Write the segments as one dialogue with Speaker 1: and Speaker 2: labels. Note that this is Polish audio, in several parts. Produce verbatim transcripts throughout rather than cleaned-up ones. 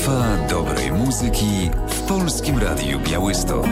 Speaker 1: Strefa dobrej muzyki w Polskim Radiu Białystok.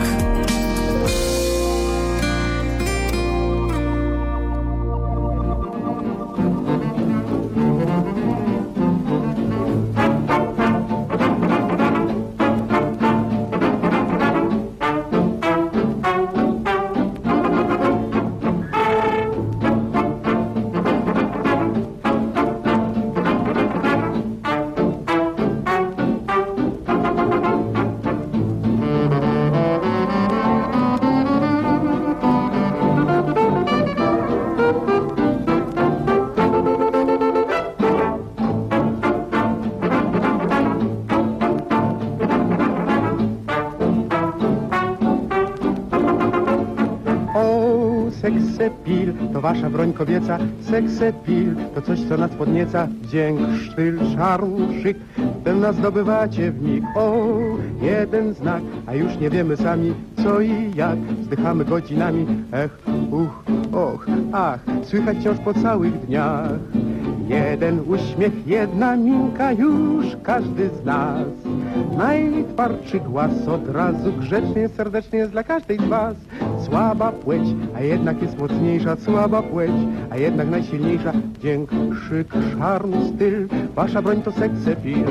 Speaker 2: Seksepil to wasza broń kobieca, seksepil to coś, co nas podnieca. Wdzięk, sztyl, szarm, szyk, ten nas zdobywacie w mig. O, jeden znak, a już nie wiemy sami co i jak. Wzdychamy godzinami, ech, uch, och, ach, słychać wciąż po całych dniach. Jeden uśmiech, jedna minka, już każdy z nas. Najtwardszy głaz od razu grzecznie, serdecznie jest dla każdej z was. Słaba płeć, a jednak jest mocniejsza, słaba płeć, a jednak najsilniejsza. Dźwięk, krzyk, szarm, styl, wasza broń to seksepil.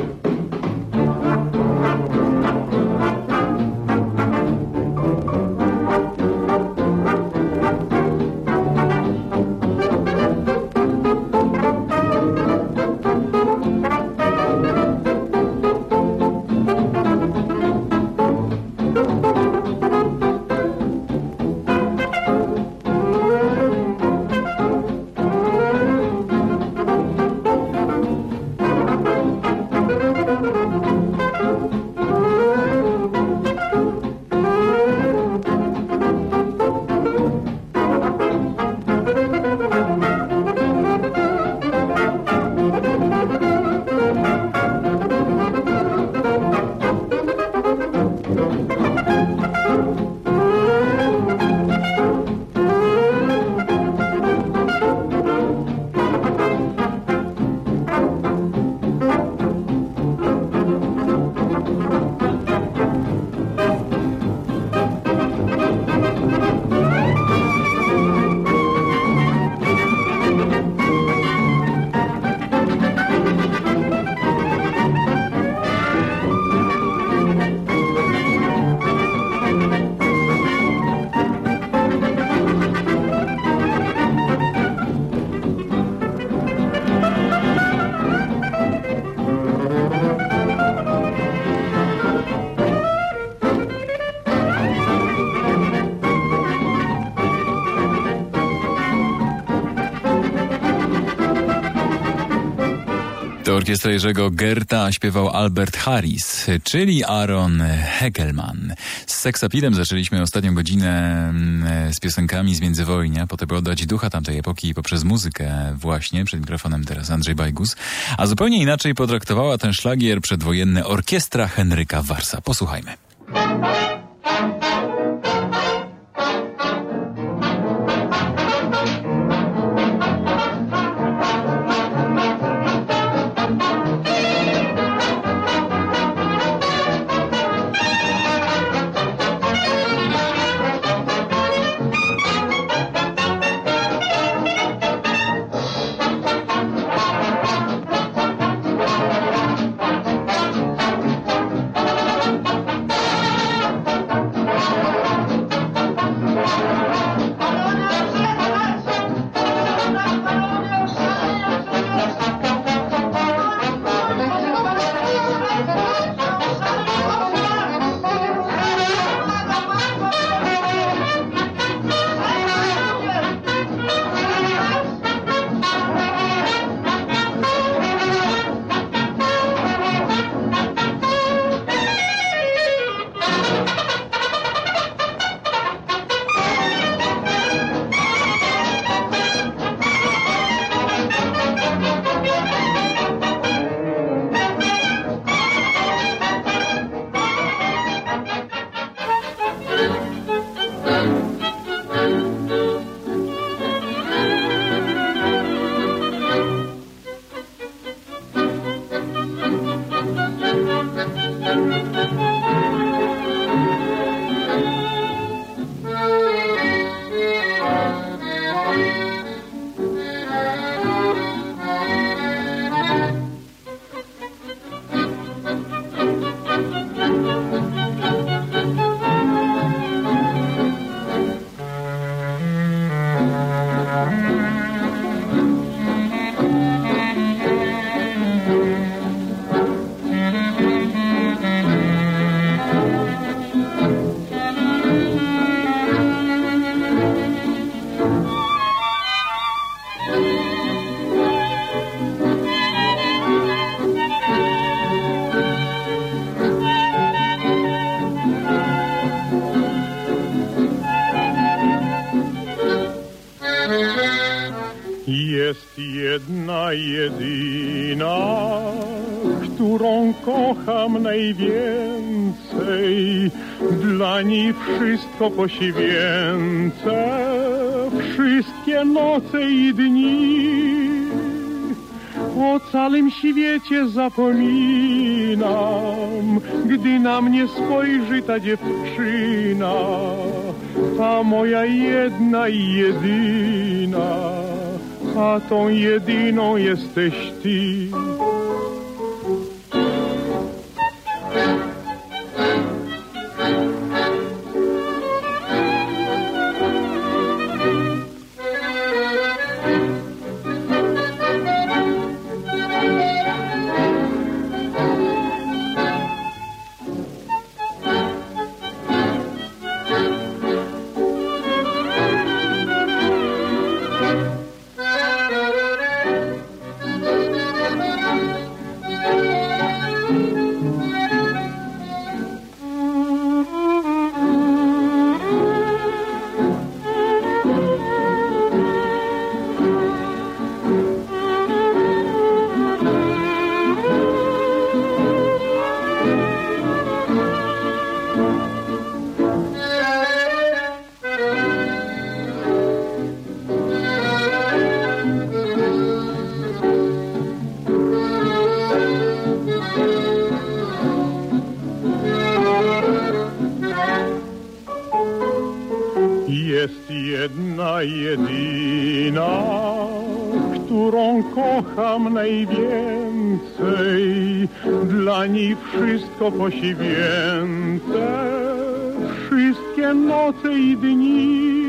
Speaker 3: To orkiestra Jerzego Gerta, śpiewał Albert Harris, czyli Aaron Heckelman. Z Seksapilem zaczęliśmy ostatnią godzinę z piosenkami z międzywojnia, po to by oddać ducha tamtej epoki poprzez muzykę właśnie. Przed mikrofonem teraz Andrzej Bajgus. A zupełnie inaczej potraktowała ten szlagier przedwojenny orkiestra Henryka Warsa. Posłuchajmy.
Speaker 2: jedna jedyna, którą kocham najwięcej. Dla niej wszystko poświęcę, wszystkie noce i dni. O całym świecie zapominam, gdy na mnie spojrzy ta dziewczyna, ta moja jedna i jedyna, a tą jedyną jesteś ty. Jest jedna jedyna, którą kocham najwięcej. Dla niej wszystko poświęcę, wszystkie noce i dni.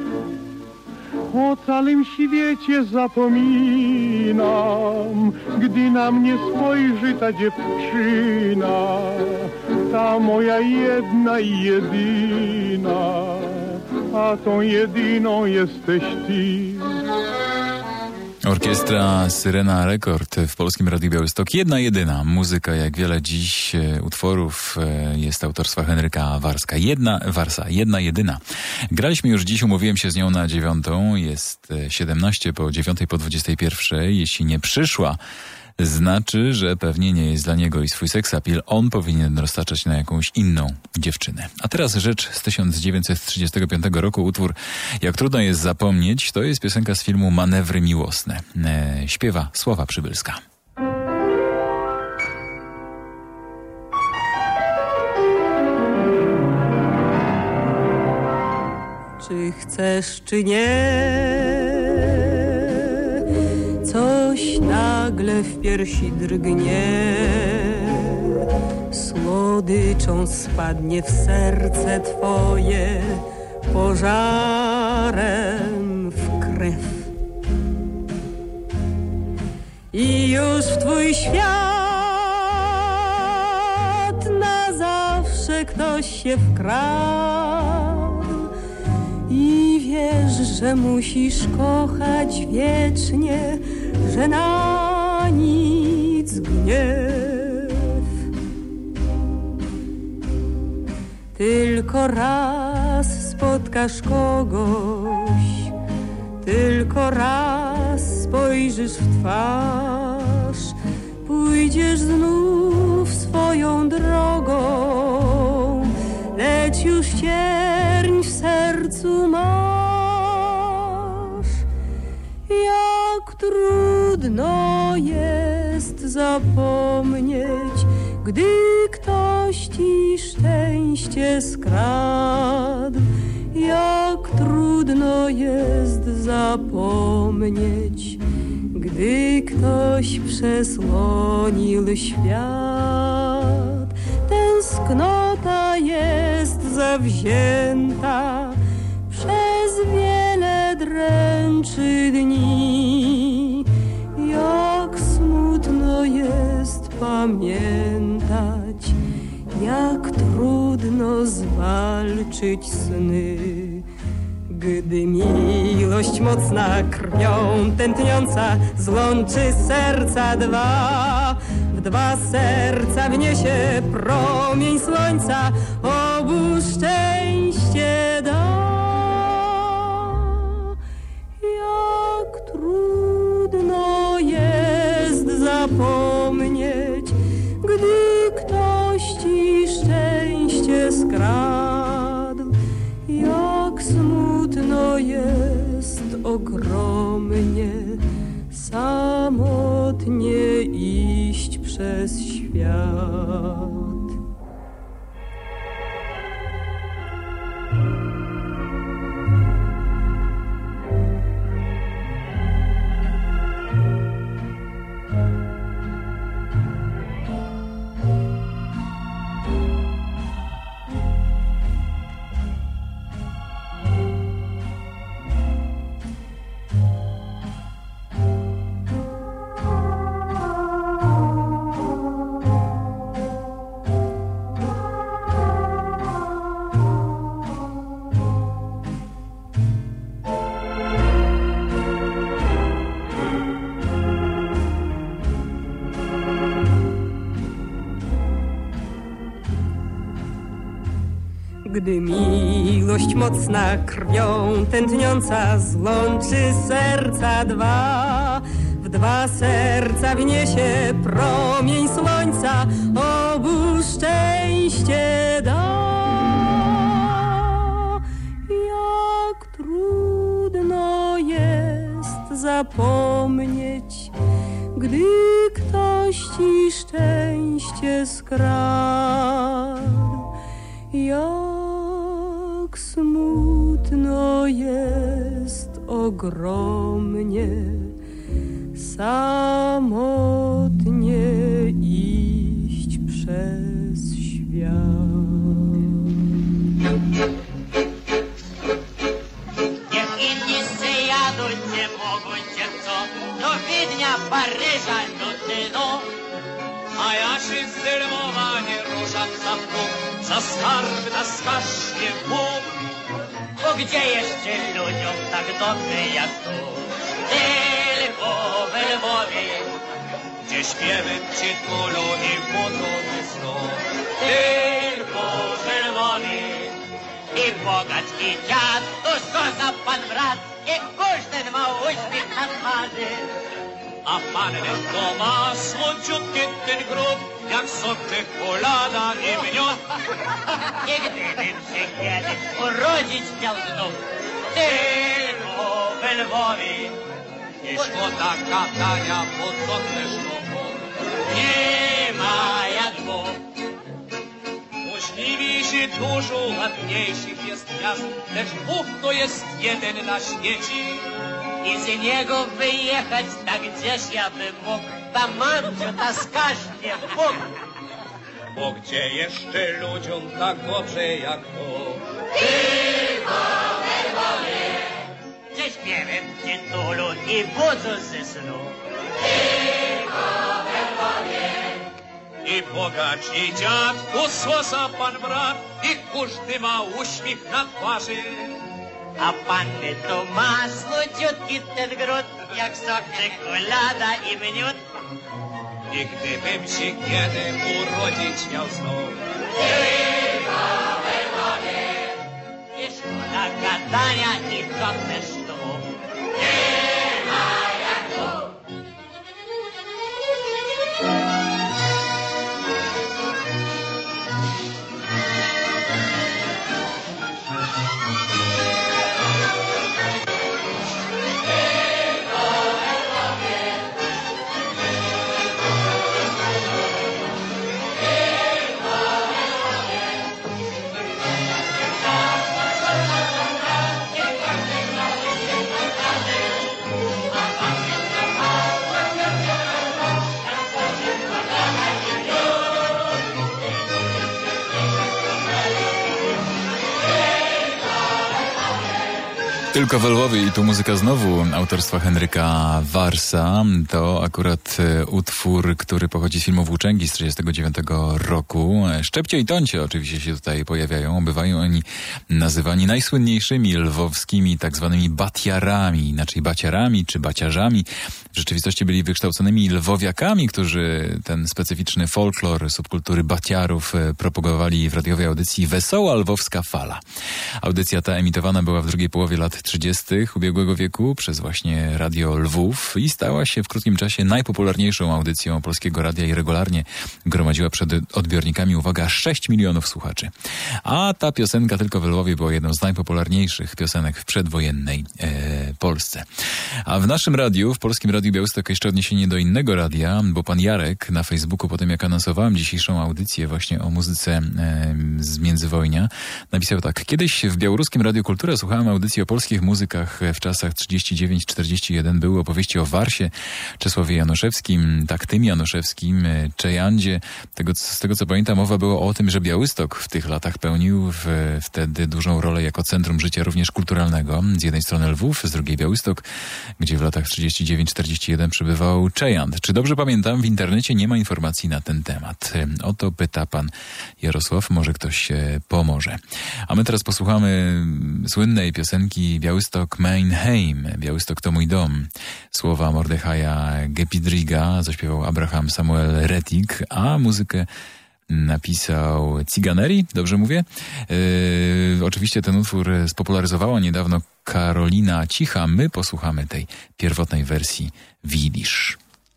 Speaker 2: O całym świecie zapominam, gdy na mnie spojrzy ta dziewczyna, ta moja jedna i jedyna, a tą jedyną jesteś ty.
Speaker 3: Orkiestra Syrena Rekord w Polskim Radiu Białystok. Jedna jedyna muzyka, jak wiele dziś utworów, jest autorstwa Henryka Warska. Jedna Warsa, jedna jedyna. Graliśmy już dziś, umówiłem się z nią na dziewiątą. Jest siedemnaście po dziewiątej po dwudziestej pierwszej. Jeśli nie przyszła, znaczy, że pewnie nie jest dla niego i swój seksapil on powinien roztaczać na jakąś inną dziewczynę. A teraz rzecz z tysiąc dziewięćset trzydziestego piątego roku, utwór Jak trudno jest zapomnieć, to jest piosenka z filmu Manewry miłosne. E, śpiewa Sława Przybylska.
Speaker 4: Czy chcesz, czy nie, coś nagle w piersi drgnie, słodyczą spadnie w serce twoje, pożarem w krew. I już w twój świat na zawsze ktoś się wkradł i wiesz, że musisz kochać wiecznie, że na nic gniew. Tylko raz spotkasz kogoś, tylko raz spojrzysz w twarz, pójdziesz znów swoją drogą, lecz już cierń w sercu masz. Jak trudno jest zapomnieć, gdy ktoś ci szczęście skradł. Jak trudno jest zapomnieć, gdy ktoś przesłonił świat. Tęsknota jest zawzięta, przez wiele dręczy dni. Jak smutno jest pamiętać, jak trudno zwalczyć sny. Gdy miłość mocna krwią tętniąca złączy serca dwa, w dwa serca wniesie promień słońca, obu szczęście da. Jak trudno zapomnieć, gdy ktoś ci szczęście skradł. Jak smutno jest ogromnie samotnie iść przez świat. Gdy miłość mocna krwią tętniąca złączy serca dwa, w dwa serca wniesie promień słońca, obu szczęście da. Jak trudno jest zapomnieć, gdy ktoś ci szczęście skradł. Jak smutno jest ogromnie samotnie iść przez świat.
Speaker 5: Niech inni se jadą, nie mogą cię co, do Wiednia, Paryża, Londynu.
Speaker 6: A ja się zdenerwowanie ruszam za próg, za skarb na skasznie Bóg.
Speaker 5: Bo gdzie jeszcze ludziom tak dobrze jak tu? Tylko w Lwowie,
Speaker 6: gdzie śpiewem przytulą i budzą snu.
Speaker 5: tylko w Lwowie. I bogacz, i dziad, to skoza pan brat, i każdy ma uśmiech na twarzy.
Speaker 6: A panny to ma słodziutki ten grób, jak sok czekolada i miód.
Speaker 5: I gdybym się kiedyś urodzić miał znów, tylko w Lwowie.
Speaker 6: I szkoda katania po sądne szkoły.
Speaker 5: Nie ma jak dwóch.
Speaker 6: Możliwie dużo ładniejszych jest miast, lecz Bóg to jest jeden na świecie.
Speaker 5: I z niego wyjechać tak gdzieś ja bym mógł, ta mamcio, ta skaźnie Bóg.
Speaker 6: Bo gdzie jeszcze ludziom tak dobrze jak to?
Speaker 5: Tylko w Lwowie, gdzie śpiewem tytulu i budzą ze snu. Tylko w Lwowie.
Speaker 6: I bogacz, i dziad, tu słosa pan brat, i każdy ma uśmiech na twarzy.
Speaker 5: A panny to ma słodziutki ten gród, jak sok czekolada i miód.
Speaker 6: I gdybym się kiedy urodzić miał znów,
Speaker 5: tylko w Lwowie. I szkoda gadania i żadne sztuk. Nie ma jak Bóg.
Speaker 3: Tylko w Lwowie i tu muzyka znowu autorstwa Henryka Warsa. To akurat utwór, który pochodzi z filmu Włóczęgi z tysiąc dziewięćset trzydziestego dziewiątego roku. Szczepcie i Toncie oczywiście się tutaj pojawiają. Bywają oni nazywani najsłynniejszymi lwowskimi tak zwanymi batiarami, inaczej baciarami czy baciarzami. W rzeczywistości byli wykształconymi lwowiakami, którzy ten specyficzny folklor subkultury batiarów propagowali w radiowej audycji Wesoła Lwowska Fala. Audycja ta emitowana była w drugiej połowie lat trzydziestych ubiegłego wieku przez właśnie Radio Lwów i stała się w krótkim czasie najpopularniejszą audycją Polskiego Radia i regularnie gromadziła przed odbiornikami, uwaga, sześć milionów słuchaczy. A ta piosenka tylko w Lwowie była jedną z najpopularniejszych piosenek w przedwojennej e, Polsce. A w naszym radiu, w Polskim Radiu Białystok, jeszcze odniesienie do innego radia, bo pan Jarek na Facebooku, po tym jak anonsowałem dzisiejszą audycję właśnie o muzyce e, z międzywojnia, napisał tak: kiedyś w Białoruskim Radiu Kultura słuchałem audycji o polskich muzykach w czasach trzydzieści dziewięć czterdzieści jeden. Były opowieści o Warsie, Czesławie Januszewskim, Taktymie Januszewskim, Czejandzie. Tego, z tego co pamiętam, mowa było o tym, że Białystok w tych latach pełnił w, wtedy dużą rolę jako centrum życia również kulturalnego. Z jednej strony Lwów, z drugiej Białystok, gdzie w latach trzydzieści dziewięć czterdzieści jeden przebywał Czejand. Czy dobrze pamiętam? W internecie nie ma informacji na ten temat. O to pyta pan Jarosław, może ktoś się pomoże. A my teraz posłuchamy słynnej piosenki Białystok mein Heim. Białystok to mój dom. Słowa Mordechaja Gepidriga zaśpiewał Abraham Samuel Rettig, a muzykę napisał Ciganeri, dobrze mówię? Yy, oczywiście ten utwór spopularyzowała niedawno Karolina Cicha. My posłuchamy tej pierwotnej wersji w jidysz.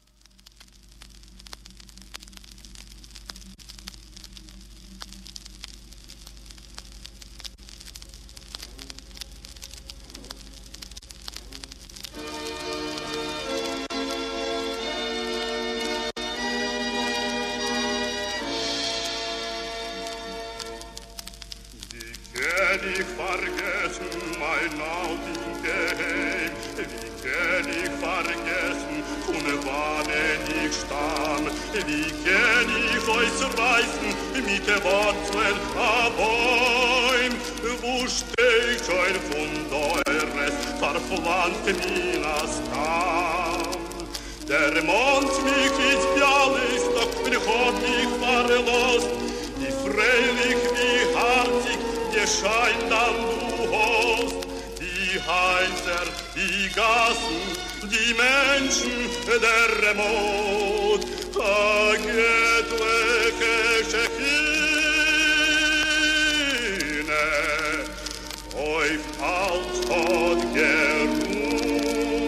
Speaker 7: Ich vergessen mein alten Heim, wie kann ich vergessen, und wann ich stand, wie kann ich euch reißen, mit der Wurzel a Bäum, wo steht schon von eures verpflanzt Minas Stamm. Der Mond mich ins Białystok, und hat mich verlost, wie freilich, wie harzig, scheint dann du hast, die Häuser, die Gassen, die Menschen, der Mond, a getweke Schechine, auf alt hat geruht.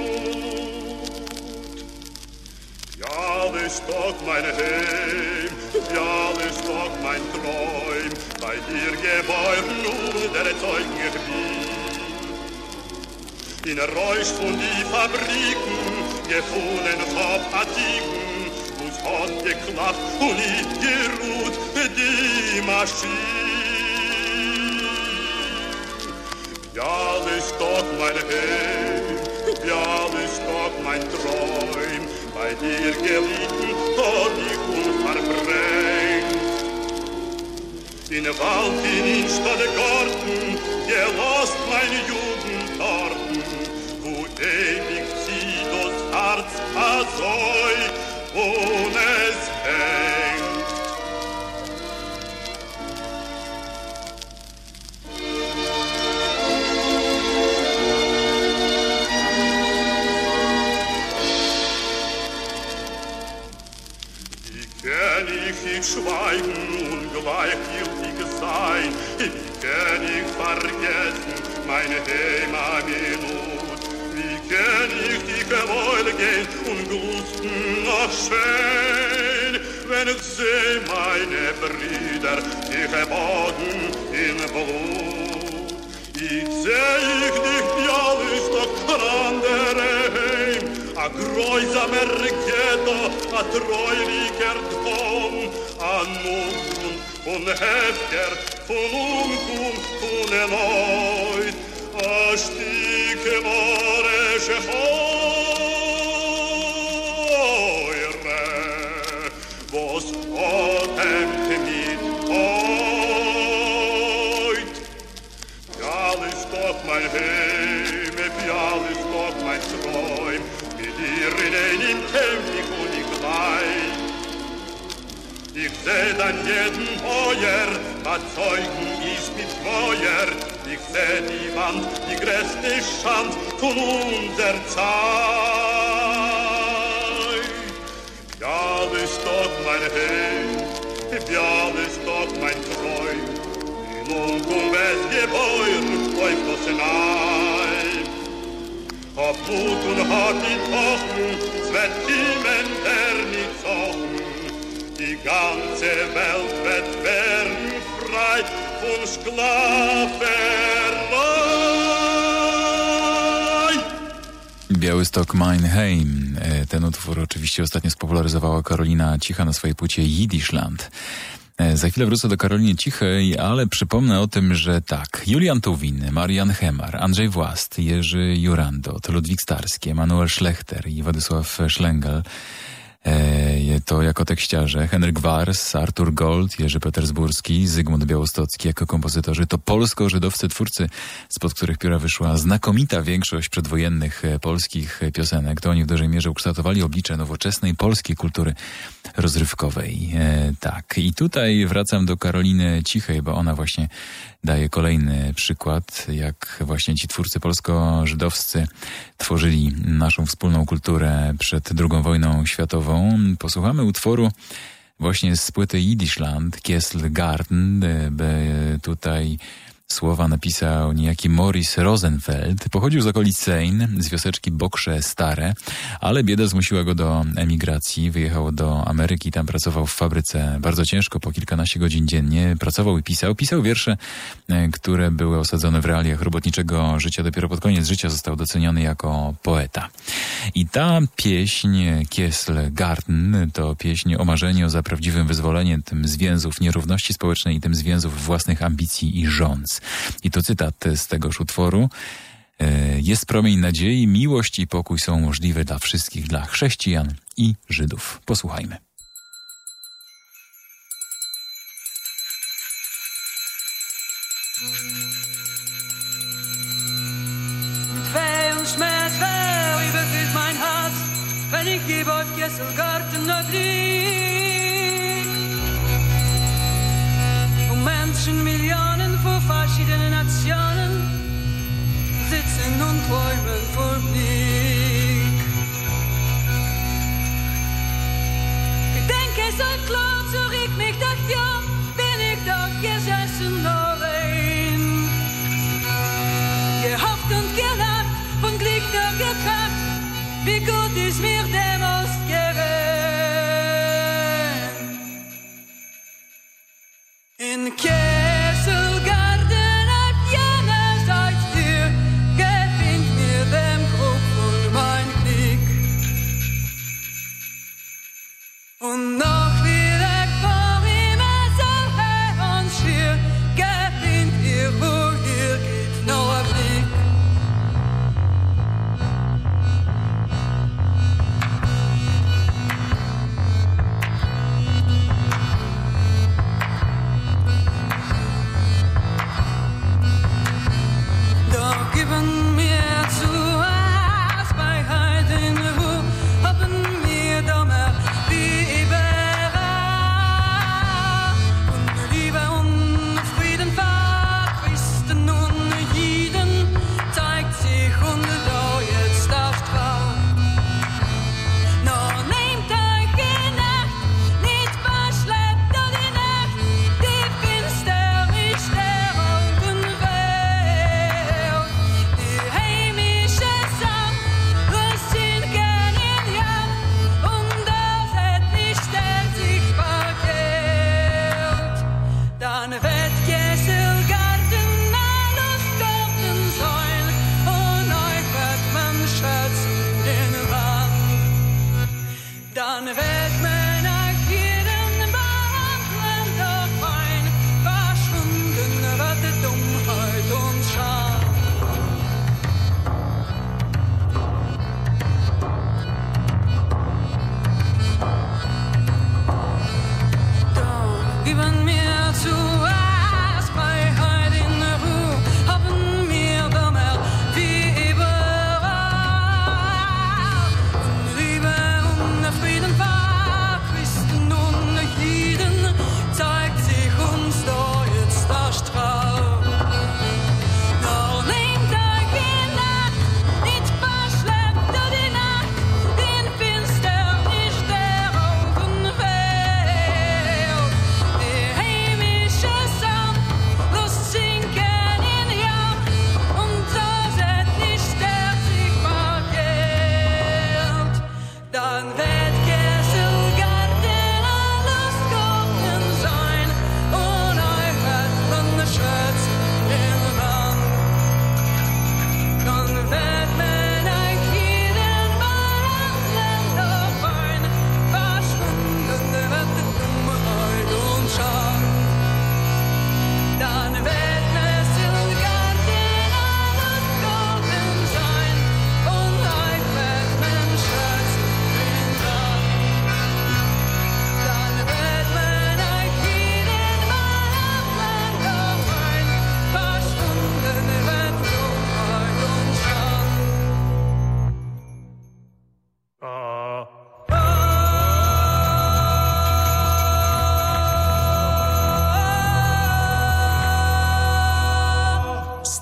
Speaker 7: Białystok mein Heim, Białystok mein Träum, bei dir geboren und der Zeugen geblieben. In Reusch von die Fabriken gefunden hab Artikeln, uns hat geklappt und nicht geruht die Maschine. Białystok mein Heim, Białystok mein Träum, bei dir gelitten hab ich unverbrennt. In Wald, in Stadt, Garten, gelost meine Jugendorten, wo ewig zieht das Herz azoi, und es hängt. Wie kann ich nicht schweigen und gleichgültig sein, wie kann ich vergessen meine Heimatminut, wie kann ich die Gewalt gehen und glusten noch schön, wenn ich seh meine Brüder, die geboten in Blut. Ich seh ich nicht Białystok an andere Heim, a grausamer Ghetto, a treulicher Dom, a Nugrund von Hefker, von Unkunft, von erneut, a Stücke moresche Heure, was atemt mit heut. Białystok mein Heim, Białystok mein Träum, mit dir in einem Kämpf und ich gleich. Ich seh dann jeden Heuer, was Zeugen ist mit Feuer. Ich seh die Wand, die größte Schand von unserer Zeit. Białystok mein Heim, Białystok mein Träum, in Unkum es Gebäude auf das Nein. Ob Mut und hat die Tochen, es wird Himmel der nicht zochen. Die ganze Welt wird werden frei von Sklaverei.
Speaker 3: Białystok, mein Heim. Ten utwór oczywiście ostatnio spopularyzowała Karolina Cicha na swojej płycie Jidyszland. Za chwilę wrócę do Karoliny Cichej, ale przypomnę o tym, że tak, Julian Tuwin, Marian Hemar, Andrzej Włast, Jerzy Jurandot, Ludwik Starski, Emanuel Schlechter i Władysław Szlengel to jako tekściarze, Henryk Wars, Artur Gold, Jerzy Petersburski, Zygmunt Białostocki jako kompozytorzy to polsko-żydowscy twórcy, spod których pióra wyszła znakomita większość przedwojennych polskich piosenek. To oni w dużej mierze ukształtowali oblicze nowoczesnej polskiej kultury rozrywkowej. E, tak, i tutaj wracam do Karoliny Cichej, bo ona właśnie daje kolejny przykład, jak właśnie ci twórcy polsko-żydowscy tworzyli naszą wspólną kulturę przed drugą wojną światową. Posłuchamy utworu właśnie z płyty Jidyszland, Kesselgarten, by tutaj słowa napisał niejaki Morris Rosenfeld. Pochodził z okolic Seine, z wioseczki Bokrze Stare, ale bieda zmusiła go do emigracji. Wyjechał do Ameryki, tam pracował w fabryce bardzo ciężko, po kilkanaście godzin dziennie. Pracował i pisał. Pisał wiersze, które były osadzone w realiach robotniczego życia. Dopiero pod koniec życia został doceniony jako poeta. I ta pieśń Kesselgarten to pieśń o marzeniu za prawdziwym wyzwoleniem, tym z więzów nierówności społecznej i tym z więzów własnych ambicji i rządz. I to cytat z tegoż utworu. Jest promień nadziei, miłość i pokój są możliwe dla wszystkich, dla chrześcijan i Żydów. Posłuchajmy.
Speaker 8: Weh und Schmerz, wer überfüllt mein Herz, wenn ich gebe auf Kesselgarten noch lieg. Und Menschen, Millionen von verschiedenen Nationen sitzen und träumen von Blick. Ich denke, es soll klar zurück, mich dachte, ja, bin ich doch gesessen allein. Gehofft und gelacht, von Glück doch getracht, wie gut ist mir der Most gewesen. In Kesselgarten auf jenseits dir gewinnt mir dem Grub und mein Glück. Und noch wieder vor ihm so hell und schier gewinnt ihr, wo ihr geht, noch ein Blick. Frieden war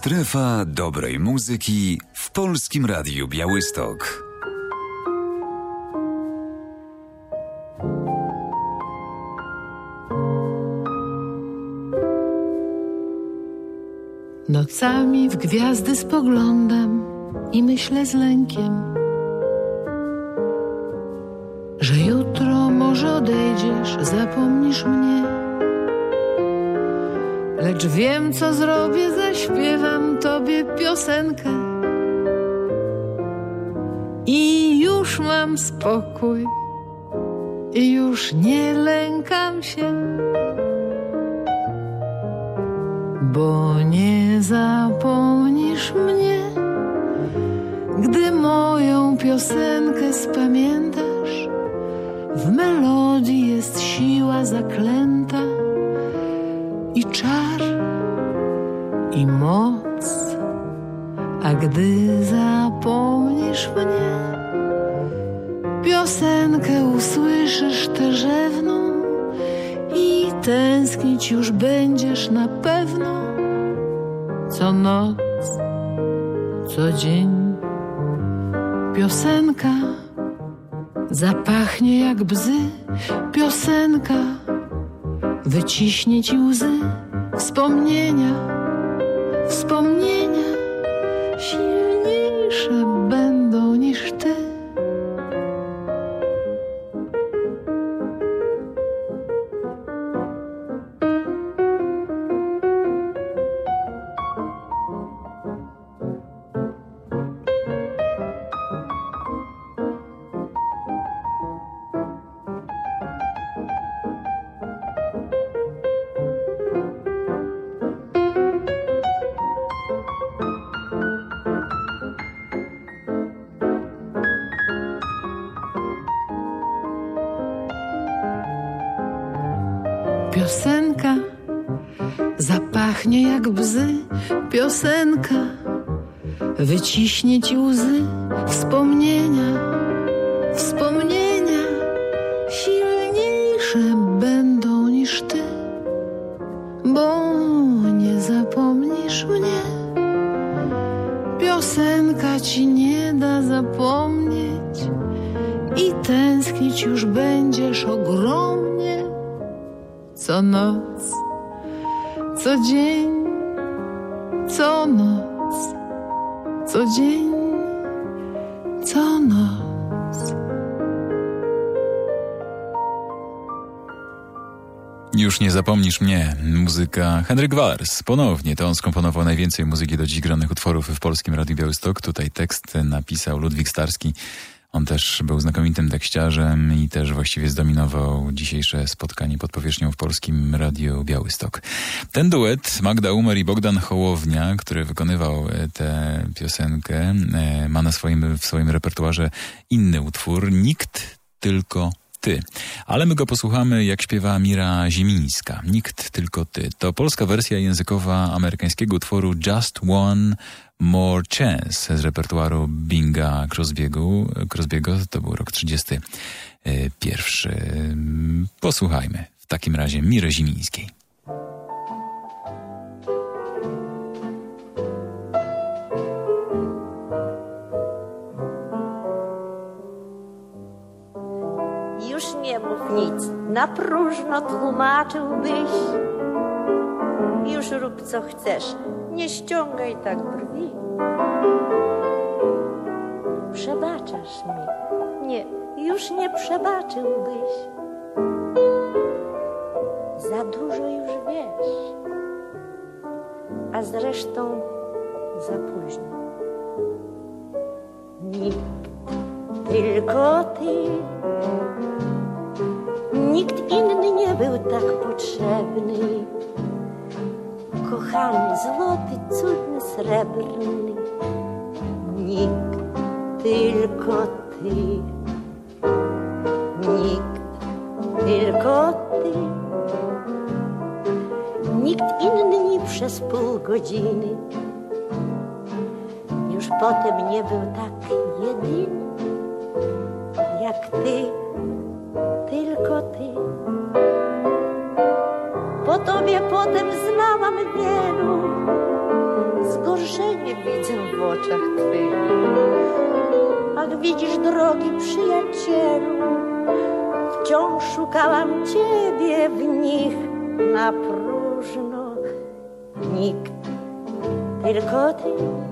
Speaker 1: Strefa dobrej muzyki w Polskim Radiu Białystok.
Speaker 9: Nocami w gwiazdy spoglądam i myślę z lękiem, że jutro może odejdziesz, zapomnisz mnie. Lecz wiem, co zrobię, zaśpiewam tobie piosenkę i już mam spokój i już nie lękam się, bo nie zapomnisz mnie, gdy moją piosenkę spamiętasz. W melodii jest siła zaklęta i czar, i moc, a gdy zapomnisz mnie, piosenkę usłyszysz tę rzewną i tęsknić już będziesz na pewno. Co noc, co dzień piosenka zapachnie jak bzy, piosenka wyciśnie ci łzy, wspomnienia, wspomnienia silniejsze będą niż ty. Piosenka zapachnie jak bzy, piosenka wyciśnie ci łzy, wspomnienia, wspomnienia silniejsze będą niż ty, bo nie zapomnisz mnie. Piosenka ci nie da zapomnieć i tęsknić już będziesz ogromnie. Co noc, co dzień, co noc, co dzień, co noc.
Speaker 3: Już nie zapomnisz mnie. Muzyka Henryk Wars. Ponownie to on skomponował najwięcej muzyki do dziś granych utworów w Polskim Radiu Białystok. Tutaj tekst napisał Ludwik Starski. On też był znakomitym tekściarzem i też właściwie zdominował dzisiejsze spotkanie pod powierzchnią w Polskim Radiu Białystok. Ten duet, Magda Umer i Bogdan Hołownia, który wykonywał tę piosenkę, ma na swoim, w swoim repertuarze inny utwór, Nikt, tylko ty. Ale my go posłuchamy, jak śpiewa Mira Ziemińska. Nikt, tylko ty. To polska wersja językowa amerykańskiego utworu Just One More Chance z repertuaru Binga Crosby'ego. Crosby'ego. To był rok trzydziesty pierwszy. Posłuchajmy w takim razie Miry Ziemińskiej.
Speaker 10: Już nie mów nic, na próżno tłumaczyłbyś. Już rób co chcesz, nie ściągaj tak brwi. Przebaczasz mi, nie, już nie przebaczyłbyś. Za dużo już wiesz, a zresztą za późno. Nikt, tylko ty. Nikt inny nie był tak potrzebny. Kochany, złoty, cudny, srebrny. Nikt, tylko ty. Nikt, tylko ty. Nikt inny nie przez pół godziny. Już potem nie był tak jedyny jak ty, tylko ty. Po tobie potem znałam wielu, zgodnie zgorszenie widzę w oczach twych. Ach, widzisz, drogi przyjacielu, wciąż szukałam ciebie w nich na próżno. Nikt, tylko ty.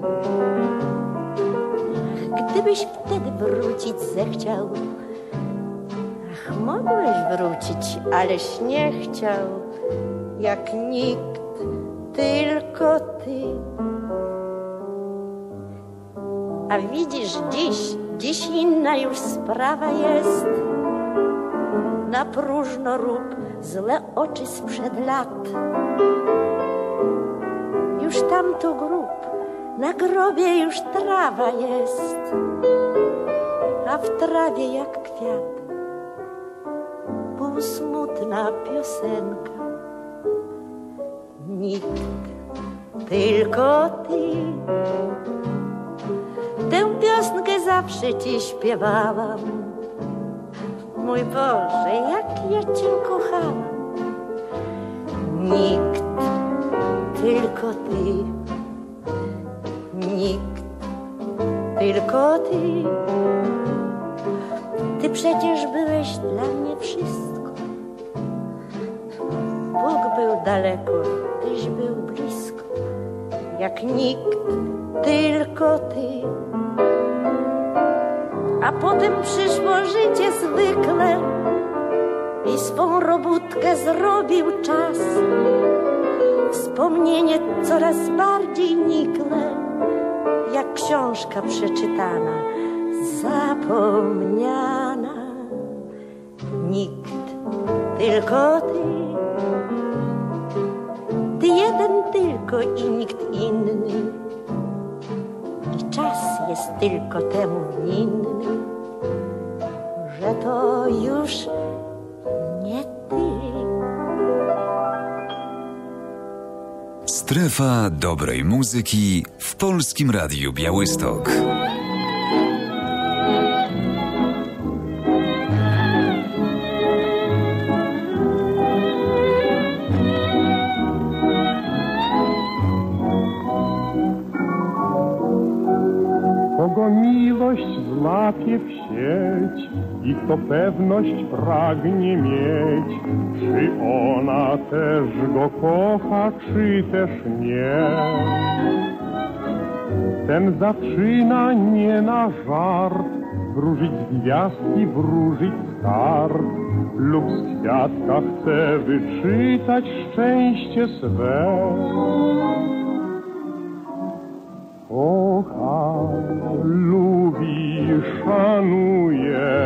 Speaker 10: Ach, gdybyś wtedy wrócić zechciał, ach, mogłeś wrócić, aleś nie chciał, jak nikt, tylko ty. A widzisz, dziś, dziś inna już sprawa jest. Na próżno rób złe oczy sprzed lat. Już tamto grób, na grobie już trawa jest, a w trawie jak kwiat półsmutna piosenka. Nikt, tylko ty. Tę piosenkę zawsze ci śpiewałam. Mój Boże, jak ja cię kochałam. Nikt, tylko ty. Nikt, tylko ty. Ty przecież byłeś dla mnie wszystko. Bóg był daleko, tyś był blisko. Jak nikt, tylko ty. A potem przyszło życie zwykle i swą robótkę zrobił czas. Wspomnienie coraz bardziej nikłe, jak książka przeczytana, zapomniana. Nikt, tylko ty. Ty jeden tylko i nikt inny. I czas jest tylko temu winny, że to już nie ty.
Speaker 1: Strefa dobrej muzyki w Polskim Radiu Białystok.
Speaker 2: Kogo miłość złapie w sieć i kto pewność pragnie mieć, czy ona też go kocha, czy też nie. Ten zaczyna nie na żart wróżyć z gwiazd i wróżyć z kart, lub z kwiatka chce wyczytać szczęście swe. Kocha, lubi, szanuje,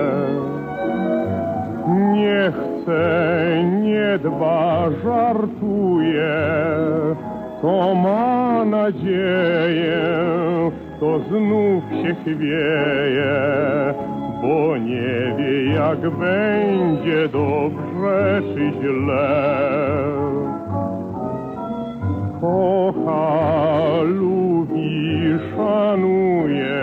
Speaker 2: nie chce, nie dba, żartuje, to ma nadzieję, to znów się chwieje, bo nie wie, jak będzie dobrze czy źle. Kocha, lubi, szanuje,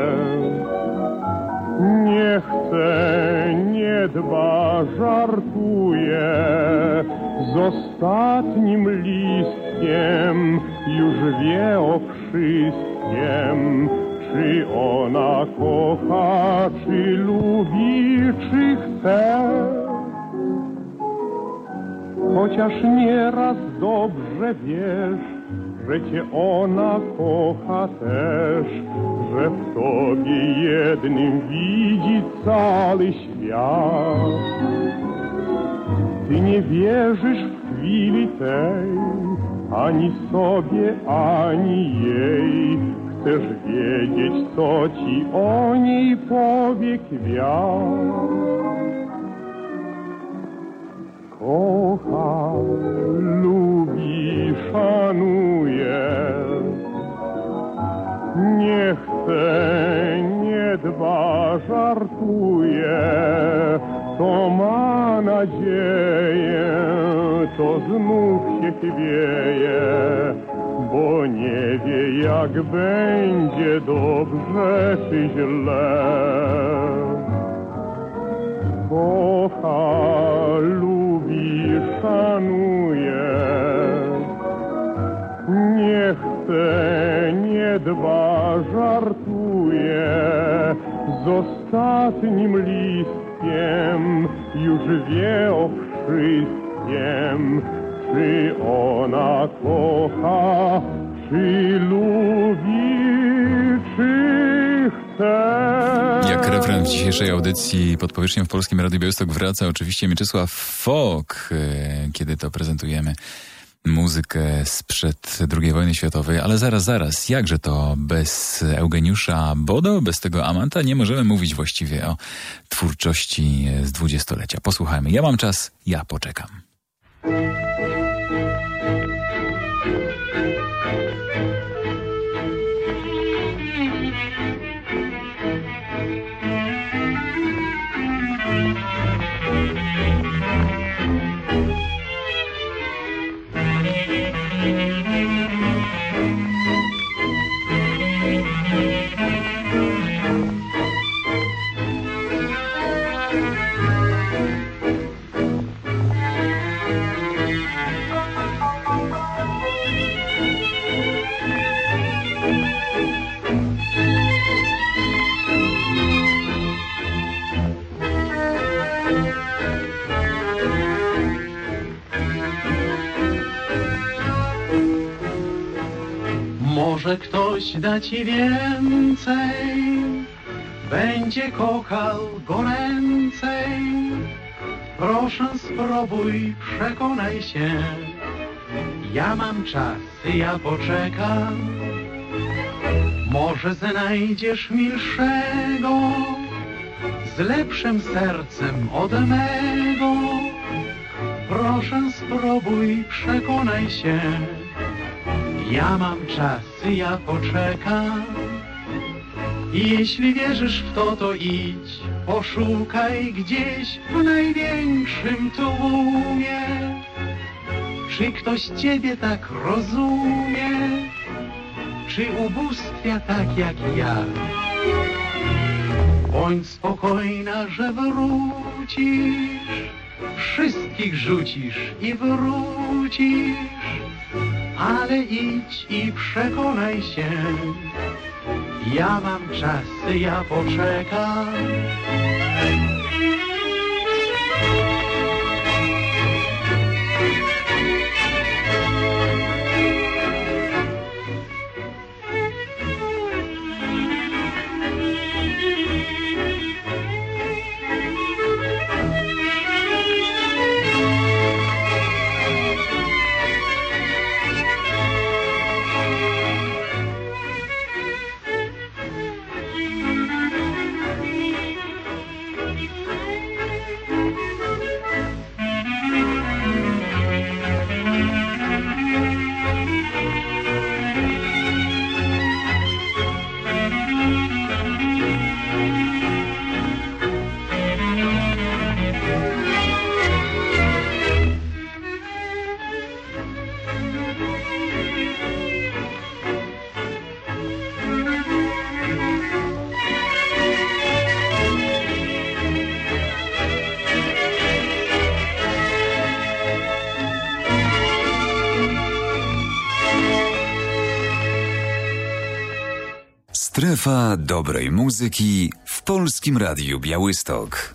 Speaker 2: nie chce, nie dba, żartuje, z ostatnim listkiem już wie o wszystkim, czy ona kocha, czy lubi, czy chce. Chociaż nieraz dobrze wiesz, że cię ona kocha też, że w tobie jednym widzi cały świat. Ty nie wierzysz w chwili tej, ani sobie, ani jej. Chcesz wiedzieć, co ci o niej powie kwiat. Kocha, lubi, szanuje, nie chce, nie dba, żartuje, to ma nadzieję, to znów się chwieje, bo nie wie, jak będzie dobrze czy źle. Kocha, lubi, szanuje, nie chce, chce, nie dba, żartuje. Z ostatnim listkiem już wie o wszystkim. Czy ona kocha, czy lubi, czy chce.
Speaker 3: Jak refren w dzisiejszej audycji pod powierzchnią w Polskim Radiu Białystok wraca oczywiście Mieczysław Fok, kiedy to prezentujemy muzykę sprzed drugiej wojny światowej, ale zaraz, zaraz, jakże to bez Eugeniusza Bodo, bez tego amanta nie możemy mówić właściwie o twórczości z dwudziestolecia. Posłuchajmy. Ja mam czas, ja poczekam.
Speaker 11: Może ktoś da ci więcej, będzie kochał goręcej. Proszę spróbuj, przekonaj się. Ja mam czas, ja poczekam. Może znajdziesz milszego, z lepszym sercem od mego. Proszę spróbuj, przekonaj się. Ja mam czas, ja poczekam. I jeśli wierzysz w to, to idź, poszukaj gdzieś w największym tłumie. Czy ktoś ciebie tak rozumie? Czy ubóstwia tak jak ja? Bądź spokojna, że wrócisz, wszystkich rzucisz i wrócisz. Ale idź i przekonaj się. Ja mam czas, ja poczekam.
Speaker 1: Strefa dobrej muzyki w Polskim Radiu Białystok.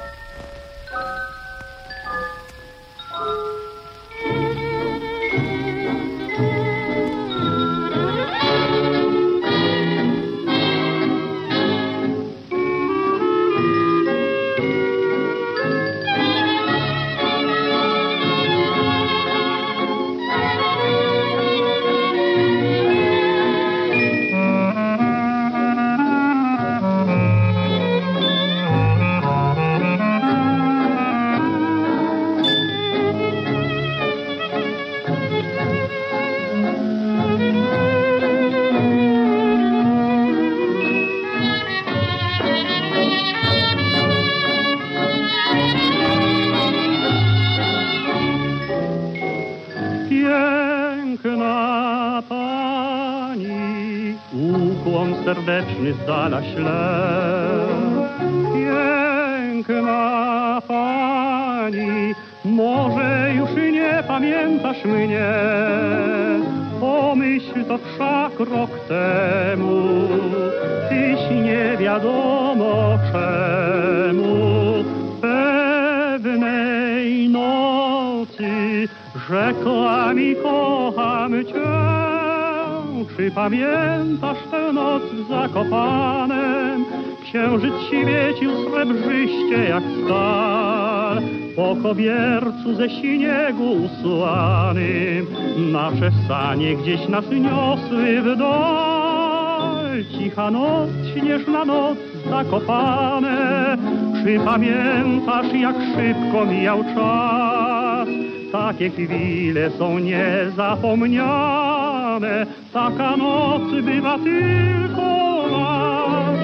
Speaker 2: Serdeczny z dala ślep. Piękna pani, może już nie pamiętasz mnie. pomyśl to wszak rok temu, tyś nie wiadomo czemu pewnej nocy rzekła mi kocham cię. Czy pamiętasz tę noc w Zakopanem? Księżyc świecił srebrzyście jak stal, po kobiercu ze śniegu usłanym nasze sanie gdzieś nas niosły w dal. Cicha noc, śnieżna noc, Zakopane, czy pamiętasz jak szybko mijał czas? Takie chwile są niezapomniane, taka noc bywa tylko raz.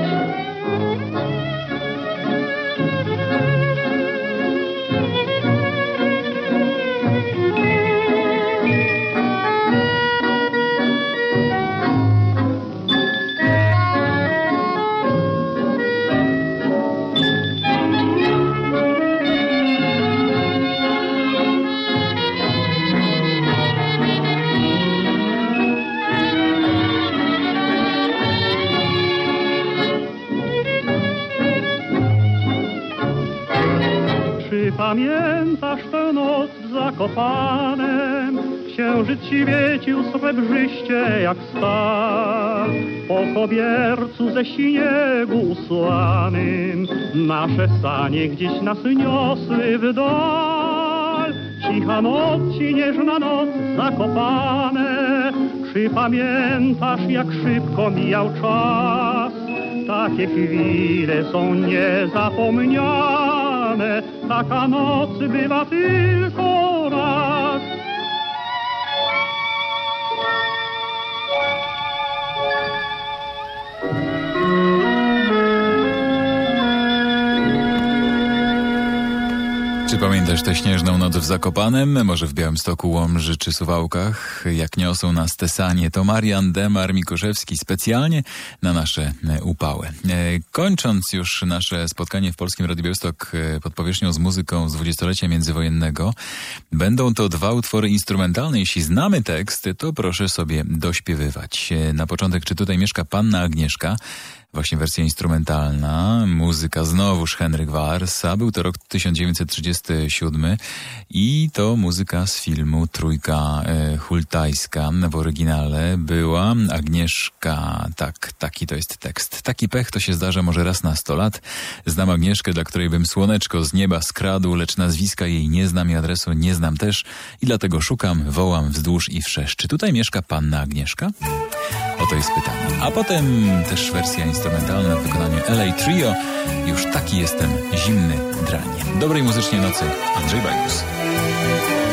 Speaker 2: Czy pamiętasz tę noc w Zakopanem? Księżyc świecił srebrzyście jak stal, po kobiercu ze śniegu usłanym nasze sanie gdzieś nas niosły w dal. Cicha noc, śnieżna noc, Zakopane, czy pamiętasz jak szybko mijał czas? Takie chwile są niezapomniane, taka noc bywa tylko raz.
Speaker 3: Czy pamiętasz tę śnieżną noc w Zakopanem? Może w Białymstoku, Łomży czy Suwałkach? Jak niosą nas te sanie, to Marian Demar Mikuszewski specjalnie na nasze upały. Kończąc już nasze spotkanie w Polskim Radiu Białystok pod powierzchnią z muzyką z dwudziestolecia międzywojennego, będą to dwa utwory instrumentalne. Jeśli znamy tekst, to proszę sobie dośpiewywać. Na początek, czy tutaj mieszka Panna Agnieszka? Właśnie wersja instrumentalna, muzyka znowuż Henryk Wałęsa. Był to rok tysiąc dziewięćset trzydziesty siódmy i to muzyka z filmu Trójka e, Hultajska. W oryginale była Agnieszka, tak, taki to jest tekst. Taki pech to się zdarza może raz na sto lat. Znam Agnieszkę, dla której bym słoneczko z nieba skradł, lecz nazwiska jej nie znam i adresu nie znam też i dlatego szukam, wołam wzdłuż i wszerz. Czy tutaj mieszka Panna Agnieszka? Oto jest pytanie. A potem też wersja instrumentalna w wykonaniu L A Trio. Już taki jestem zimny dranie. Dobrej muzycznie nocy. Andrzej Bajus.